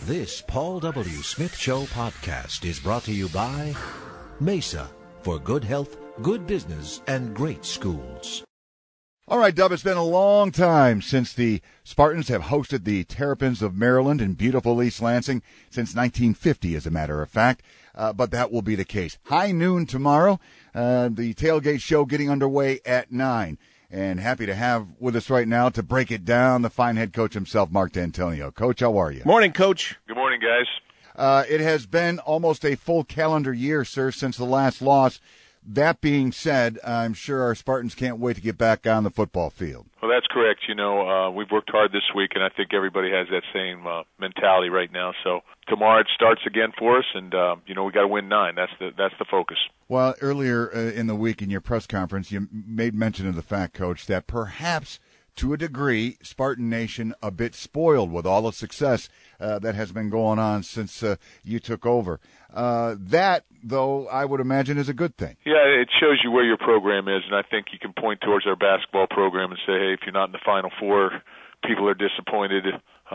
This Paul W. Smith Show podcast is brought to you by Mesa, for good health, good business, and great schools. All right, Dub, it's been a long time since the Spartans have hosted the Terrapins of Maryland in beautiful East Lansing, since 1950, as a matter of fact. But that will be the case. High noon tomorrow, the tailgate show getting underway at 9. And happy to have with us right now to break it down the fine head coach himself, Mark D'Antonio. Coach, how are you? Morning, Coach. Good morning, guys. It has been almost a full calendar year, sir, since the last loss. That being said, I'm sure our Spartans can't wait to get back on the football field. Well, that's correct. You know, we've worked hard this week, and I think everybody has that same mentality right now. So tomorrow it starts again for us, and we got to win 9. That's the focus. Well, earlier in the week in your press conference, you made mention of the fact, Coach, that perhaps to a degree, Spartan Nation a bit spoiled with all the success that has been going on since you took over. That, though, I would imagine is a good thing. Yeah, it shows you where your program is, and I think you can point towards our basketball program and say, hey, if you're not in the Final Four, people are disappointed.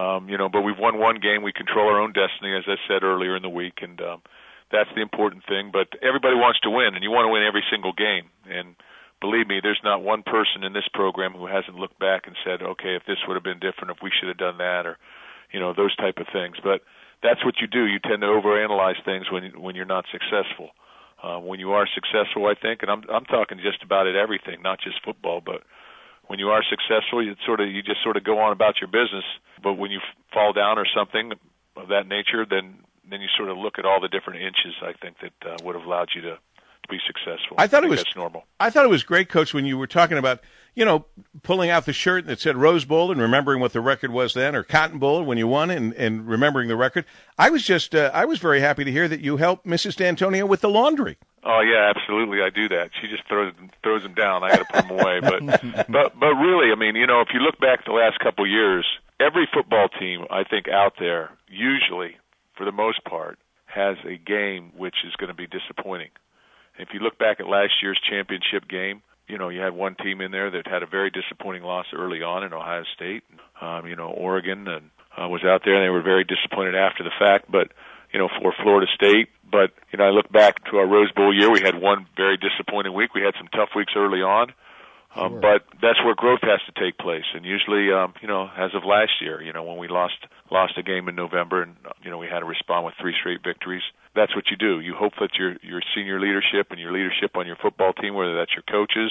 But we've won one game. We control our own destiny, as I said earlier in the week, and that's the important thing. But everybody wants to win, and you want to win every single game. And believe me, there's not one person in this program who hasn't looked back and said, okay, if this would have been different, if we should have done that, or, those type of things. But that's what you do. You tend to overanalyze things when you're not successful. When you are successful, I think, and I'm talking just about at everything, not just football, but when you are successful, you just sort of go on about your business. But when you fall down or something of that nature, then you sort of look at all the different inches, I think, that would have allowed you to be successful. I thought it was that's normal. I thought it was great, Coach, when you were talking about, pulling out the shirt that said Rose Bowl and remembering what the record was then, or Cotton Bowl when you won and remembering the record. I was very happy to hear that you helped Mrs. D'Antonio with the laundry. Oh yeah, absolutely. I do that. She just throws them down. I got to put them away. But really, I mean, if you look back the last couple of years, every football team I think out there usually, for the most part, has a game which is going to be disappointing. If you look back at last year's championship game, you had one team in there that had a very disappointing loss early on in Ohio State. Oregon was out there, and they were very disappointed after the fact. But, for Florida State. But, I look back to our Rose Bowl year. We had one very disappointing week. We had some tough weeks early on. Sure. But that's where growth has to take place. And usually, as of last year, when we lost a game in November and, we had to respond with 3 straight victories, that's what you do. You hope that your senior leadership and your leadership on your football team, whether that's your coaches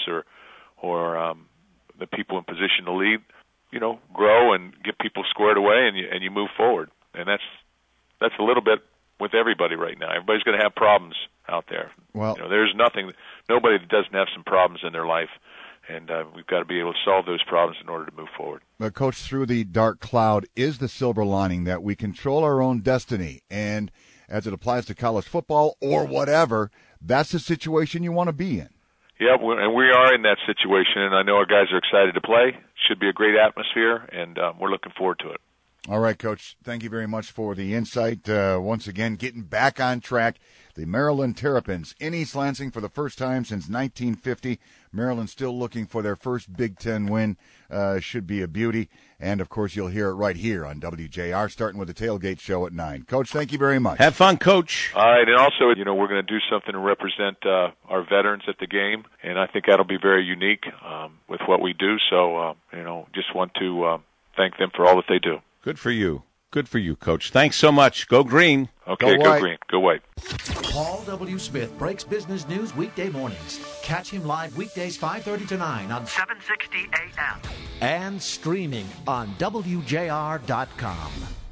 or the people in position to lead, grow and get people squared away and you move forward. And that's a little bit with everybody right now. Everybody's going to have problems out there. Well, there's nobody that doesn't have some problems in their life. And we've got to be able to solve those problems in order to move forward. But, Coach, through the dark cloud is the silver lining that we control our own destiny. And as it applies to college football or whatever, that's the situation you want to be in. Yeah, and we are in that situation, and I know our guys are excited to play. Should be a great atmosphere, and we're looking forward to it. All right, Coach, thank you very much for the insight. Once again, getting back on track. The Maryland Terrapins in East Lansing for the first time since 1950. Maryland still looking for their first Big Ten win. Should be a beauty. And, of course, you'll hear it right here on WJR, starting with the tailgate show at 9. Coach, thank you very much. Have fun, Coach. All right, and also, we're going to do something to represent our veterans at the game, and I think that'll be very unique with what we do. So, just want to thank them for all that they do. Good for you. Good for you, Coach. Thanks so much. Go Green. Okay, go Green. Go White. Paul W. Smith breaks business news weekday mornings. Catch him live weekdays 5:30 to 9 on 760 AM. and streaming on WJR.com.